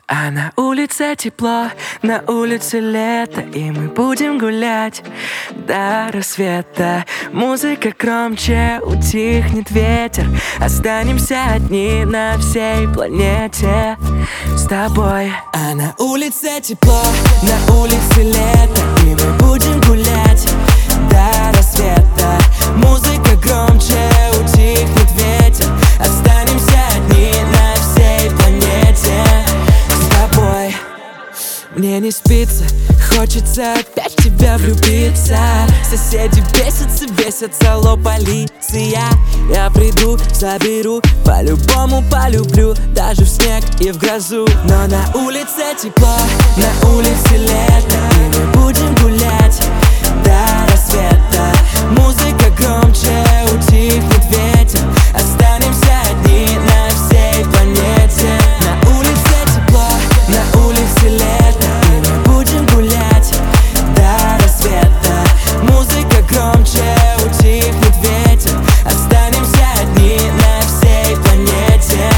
А на улице тепло, на улице лето, и мы будем гулять до рассвета. Музыка громче, утихнет ветер, останемся одни на всей планете с тобой. А на улице тепло, на улице лето, и мы будем гулять до рассвета. Музыка громче, утихнет ветер, останемся одни на всей планете с тобой. Мне не спится, хочется опять в тебя влюбиться. Соседи бесятся, алло, полиция. Я приду, заберу, по-любому полюблю, даже в снег и в грозу. Но на улице тепло, на улице лето, и мы будем гулять до рассвета. Музыка громче, утихнет ветер, останемся одни на всей планете. На улице тепло, на улице лето, и мы будем гулять до рассвета. Музыка громче, утихнет ветер, останемся одни на всей планете.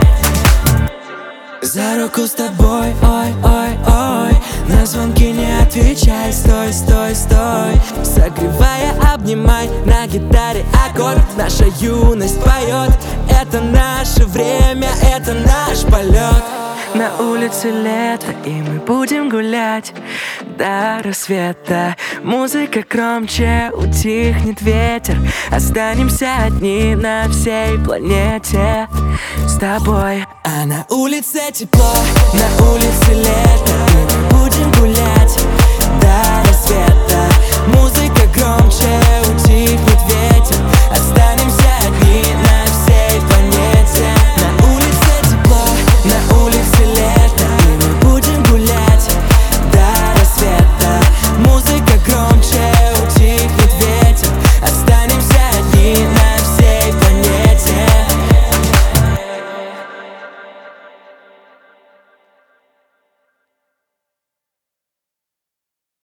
За руку с тобой, ой, ой, ой, на звонки не отвечай, стой, стой, стой. Согревая, обнимай, на гитаре аккорд. Наша юность поет, это наше время, это наш полет. На улице лето, и мы будем гулять до рассвета. Музыка громче, утихнет ветер, останемся одни на всей планете с тобой. А на улице тепло, на улице лето,